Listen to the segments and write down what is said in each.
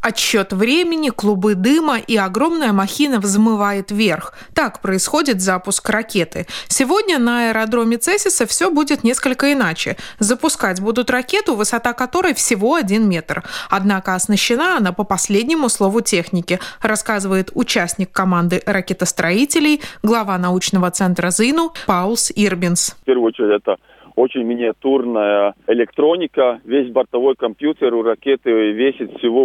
Отсчет времени, клубы дыма и огромная махина взмывает вверх. Так происходит запуск ракеты. Сегодня на аэродроме Цесиса все будет несколько иначе. Запускать будут ракету, высота которой всего 1 метр. Однако оснащена она по последнему слову техники, рассказывает участник команды ракетостроителей, глава научного центра ЗИНУ Паулс Ирбинс. В первую очередь это очень миниатюрная электроника. Весь бортовой компьютер у ракеты весит всего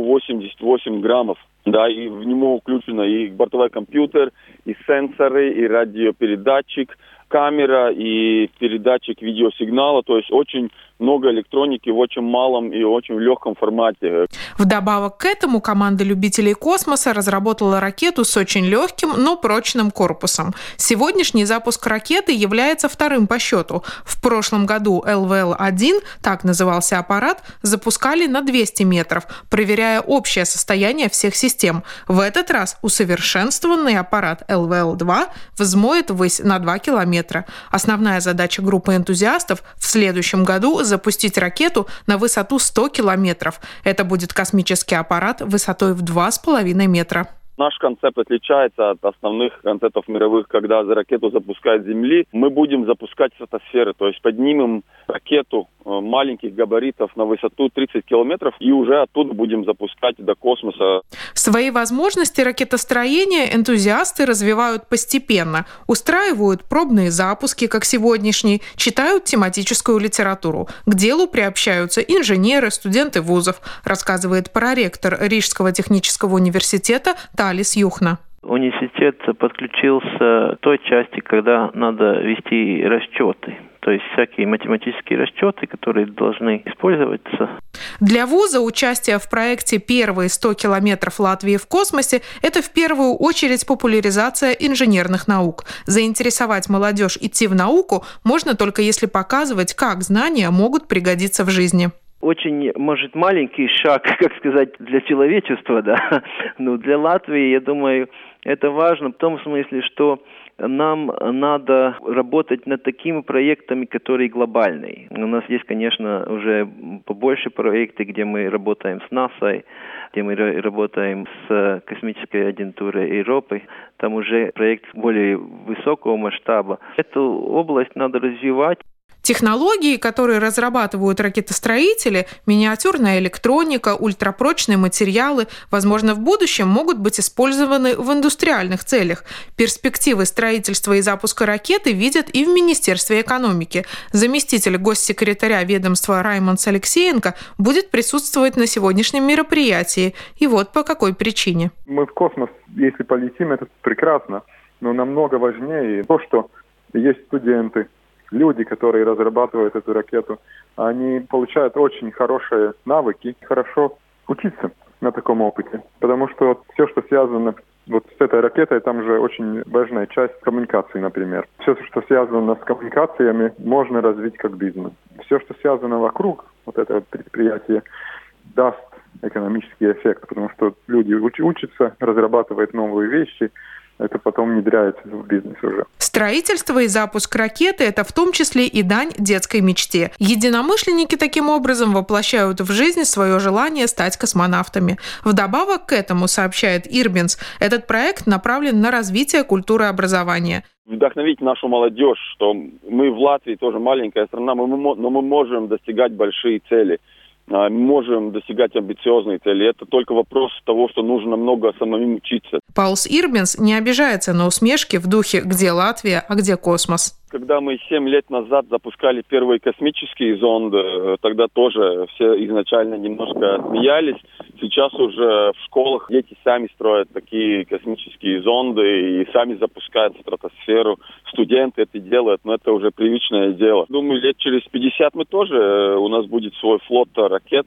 88 граммов. Да, и в него включено и бортовой компьютер, и сенсоры, и радиопередатчик, камера, и передатчик видеосигнала. То есть очень много электроники в очень малом и очень легком формате. Вдобавок к этому команда любителей космоса разработала ракету с очень легким, но прочным корпусом. Сегодняшний запуск ракеты является вторым по счету. В прошлом году ЛВЛ-1, так назывался аппарат, запускали на 200 метров, проверяя общее состояние всех систем. В этот раз усовершенствованный аппарат ЛВЛ-2 взмоет ввысь на 2 километра. Основная задача группы энтузиастов в следующем году запустить ракету на высоту 100 километров. Это будет космический аппарат высотой в 2,5 метра. Наш концепт отличается от основных концептов мировых, когда ракету запускают с Земли. Мы будем запускать стратосферы, то есть поднимем ракету маленьких габаритов на высоту 30 километров и уже оттуда будем запускать до космоса. Свои возможности ракетостроения энтузиасты развивают постепенно, устраивают пробные запуски, как сегодняшний, читают тематическую литературу. К делу приобщаются инженеры, студенты вузов, рассказывает проректор Рижского технического университета Талис Юхна. Университет подключился к той части, когда надо вести расчеты. То есть всякие математические расчеты, которые должны использоваться. Для вуза участие в проекте «Первые 100 километров Латвии в космосе» – это в первую очередь популяризация инженерных наук. Заинтересовать молодежь идти в науку можно только если показывать, как знания могут пригодиться в жизни. Очень, может, маленький шаг, как сказать, для человечества, да. Но для Латвии, я думаю, это важно в том смысле, что нам надо работать над такими проектами, которые глобальные. У нас есть, конечно, уже побольше проекты, где мы работаем с НАСА, где мы работаем с космической агентурой Европы. Там уже проект более высокого масштаба. Эту область надо развивать. Технологии, которые разрабатывают ракетостроители, миниатюрная электроника, ультрапрочные материалы, возможно, в будущем могут быть использованы в индустриальных целях. Перспективы строительства и запуска ракеты видят и в Министерстве экономики. Заместитель госсекретаря ведомства Раймондс Алексеенко будет присутствовать на сегодняшнем мероприятии. И вот по какой причине. Мы в космос, если полетим, это прекрасно. Но намного важнее то, что есть студенты, люди, которые разрабатывают эту ракету, они получают очень хорошие навыки, хорошо учиться на таком опыте. Потому что все, что связано вот с этой ракетой, там же очень важная часть коммуникации, например. Все, что связано с коммуникациями, можно развить как бизнес. Все, что связано вокруг вот этого предприятия, даст экономический эффект, потому что люди учатся, разрабатывают новые вещи, это потом внедряется в бизнес уже. Строительство и запуск ракеты – это в том числе и дань детской мечте. Единомышленники таким образом воплощают в жизнь свое желание стать космонавтами. Вдобавок к этому, сообщает Ирбинс, этот проект направлен на развитие культуры образования. Вдохновить нашу молодежь, что мы в Латвии тоже маленькая страна, но мы можем достигать большие цели. Мы можем достигать амбициозные цели. Это только вопрос того, что нужно много самим учиться. Паулс Ирбинс не обижается на усмешки в духе «где Латвия, а где космос?». Когда мы 7 лет назад запускали первые космические зонды, тогда тоже все изначально немножко смеялись. Сейчас уже в школах дети сами строят такие космические зонды и сами запускают в стратосферу. Студенты это делают, но это уже привычное дело. Думаю, лет через 50 мы тоже, у нас будет свой флот ракет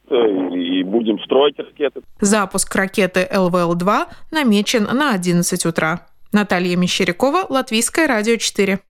и будем строить ракеты. Запуск ракеты ЛВЛ-2 намечен на 11 утра. Наталья Мещерякова, Латвийское радио 4.